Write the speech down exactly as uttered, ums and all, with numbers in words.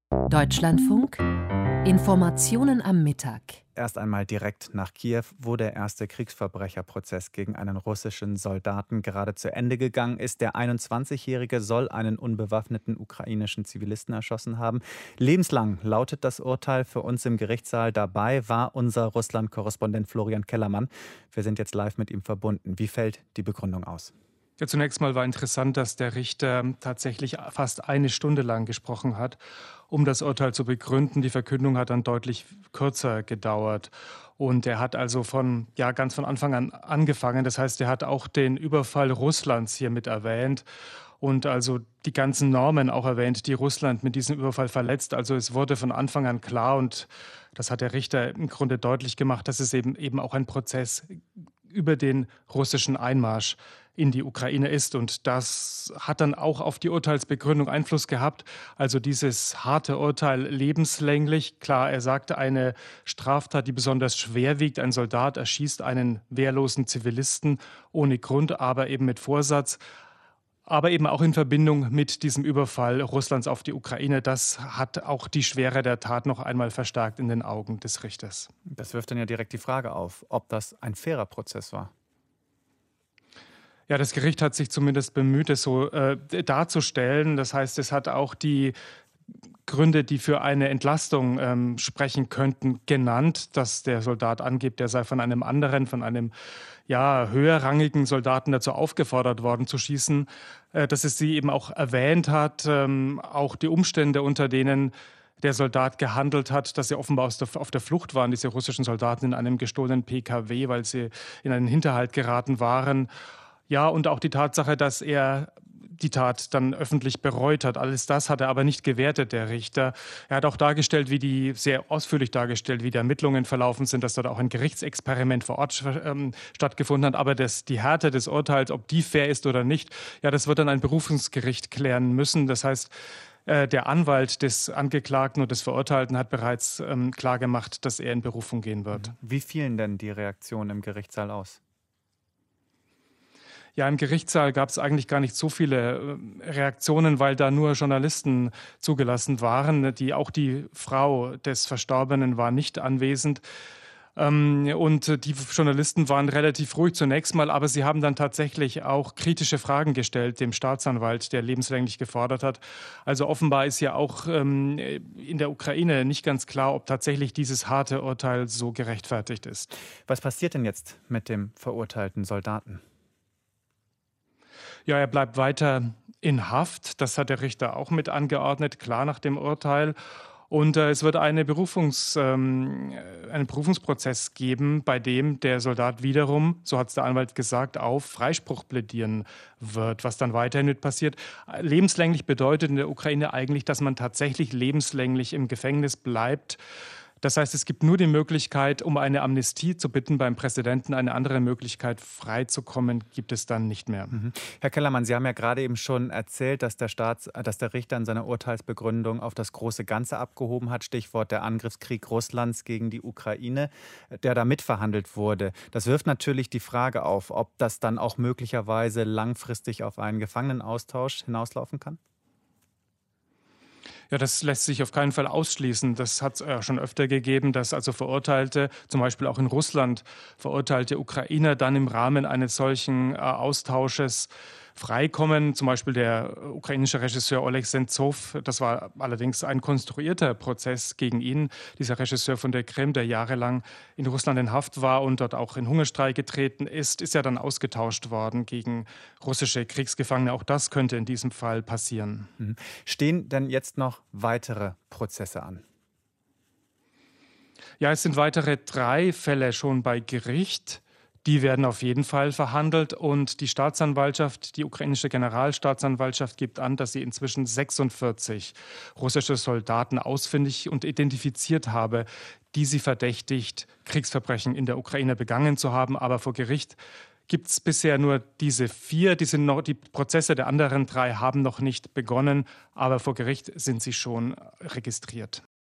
Deutschlandfunk Informationen am Mittag. Erst einmal direkt nach Kiew, wo der erste Kriegsverbrecherprozess gegen einen russischen Soldaten gerade zu Ende gegangen ist. Der einundzwanzigjährige soll einen unbewaffneten ukrainischen Zivilisten erschossen haben. Lebenslang lautet das Urteil. Für uns im Gerichtssaal dabei war unser Russland-Korrespondent Florian Kellermann. Wir sind jetzt live mit ihm verbunden. Wie fällt die Begründung aus? Ja, zunächst mal war interessant, dass der Richter tatsächlich fast eine Stunde lang gesprochen hat, um das Urteil zu begründen. Die Verkündung hat dann deutlich kürzer gedauert. Und er hat also von, ja, ganz von Anfang an angefangen. Das heißt, er hat auch den Überfall Russlands hier mit erwähnt und also die ganzen Normen auch erwähnt, die Russland mit diesem Überfall verletzt. Also es wurde von Anfang an klar, und das hat der Richter im Grunde deutlich gemacht, dass es eben, eben auch ein Prozess über den russischen Einmarsch in die Ukraine ist. Und das hat dann auch auf die Urteilsbegründung Einfluss gehabt. Also dieses harte Urteil lebenslänglich. Klar, er sagte, eine Straftat, die besonders schwer wiegt. Ein Soldat erschießt einen wehrlosen Zivilisten ohne Grund, aber eben mit Vorsatz. Aber eben auch in Verbindung mit diesem Überfall Russlands auf die Ukraine. Das hat auch die Schwere der Tat noch einmal verstärkt in den Augen des Richters. Das wirft dann ja direkt die Frage auf, ob das ein fairer Prozess war. Ja, das Gericht hat sich zumindest bemüht, es so äh, darzustellen. Das heißt, es hat auch die Gründe, die für eine Entlastung ähm, sprechen könnten, genannt, dass der Soldat angibt, der sei von einem anderen, von einem ja, höherrangigen Soldaten dazu aufgefordert worden zu schießen, äh, dass es sie eben auch erwähnt hat, ähm, auch die Umstände, unter denen der Soldat gehandelt hat, dass sie offenbar aus der, auf der Flucht waren, diese russischen Soldaten in einem gestohlenen P K W, weil sie in einen Hinterhalt geraten waren. Ja, und auch die Tatsache, dass er die Tat dann öffentlich bereut hat. Alles das hat er aber nicht gewertet, der Richter. Er hat auch dargestellt, wie die, sehr ausführlich dargestellt, wie die Ermittlungen verlaufen sind, dass dort auch ein Gerichtsexperiment vor Ort ähm, stattgefunden hat. Aber das, die Härte des Urteils, ob die fair ist oder nicht, ja, das wird dann ein Berufungsgericht klären müssen. Das heißt, äh, der Anwalt des Angeklagten und des Verurteilten hat bereits ähm, klargemacht, dass er in Berufung gehen wird. Wie fielen denn die Reaktionen im Gerichtssaal aus? Ja, im Gerichtssaal gab es eigentlich gar nicht so viele Reaktionen, weil da nur Journalisten zugelassen waren. Die, auch die Frau des Verstorbenen war nicht anwesend. Und die Journalisten waren relativ ruhig zunächst mal, aber sie haben dann tatsächlich auch kritische Fragen gestellt dem Staatsanwalt, der lebenslänglich gefordert hat. Also offenbar ist ja auch in der Ukraine nicht ganz klar, ob tatsächlich dieses harte Urteil so gerechtfertigt ist. Was passiert denn jetzt mit dem verurteilten Soldaten? Ja, er bleibt weiter in Haft. Das hat der Richter auch mit angeordnet, klar nach dem Urteil. Und äh, es wird eine Berufungs, ähm, einen Berufungsprozess geben, bei dem der Soldat wiederum, so hat es der Anwalt gesagt, auf Freispruch plädieren wird. Was dann weiterhin mit passiert. Lebenslänglich bedeutet in der Ukraine eigentlich, dass man tatsächlich lebenslänglich im Gefängnis bleibt. Das heißt, es gibt nur die Möglichkeit, um eine Amnestie zu bitten beim Präsidenten. Eine andere Möglichkeit, freizukommen, gibt es dann nicht mehr. Mhm. Herr Kellermann, Sie haben ja gerade eben schon erzählt, dass der, Staats-, dass der Richter in seiner Urteilsbegründung auf das große Ganze abgehoben hat. Stichwort der Angriffskrieg Russlands gegen die Ukraine, der da mitverhandelt wurde. Das wirft natürlich die Frage auf, ob das dann auch möglicherweise langfristig auf einen Gefangenenaustausch hinauslaufen kann? Ja, das lässt sich auf keinen Fall ausschließen. Das hat es ja schon öfter gegeben, dass also Verurteilte, zum Beispiel auch in Russland, verurteilte Ukrainer dann im Rahmen eines solchen äh, Austausches freikommen. Zum Beispiel der ukrainische Regisseur Oleg Sentsov. Das war allerdings ein konstruierter Prozess gegen ihn. Dieser Regisseur von der Krim, der jahrelang in Russland in Haft war und dort auch in Hungerstreik getreten ist, ist ja dann ausgetauscht worden gegen russische Kriegsgefangene. Auch das könnte in diesem Fall passieren. Mhm. Stehen denn jetzt noch weitere Prozesse an? Ja, es sind weitere drei Fälle schon bei Gericht. Die werden auf jeden Fall verhandelt und die Staatsanwaltschaft, die ukrainische Generalstaatsanwaltschaft gibt an, dass sie inzwischen sechsundvierzig russische Soldaten ausfindig und identifiziert habe, die sie verdächtigt, Kriegsverbrechen in der Ukraine begangen zu haben. Aber vor Gericht gibt es bisher nur diese vier. Die, sind noch, die Prozesse der anderen drei haben noch nicht begonnen, aber vor Gericht sind sie schon registriert.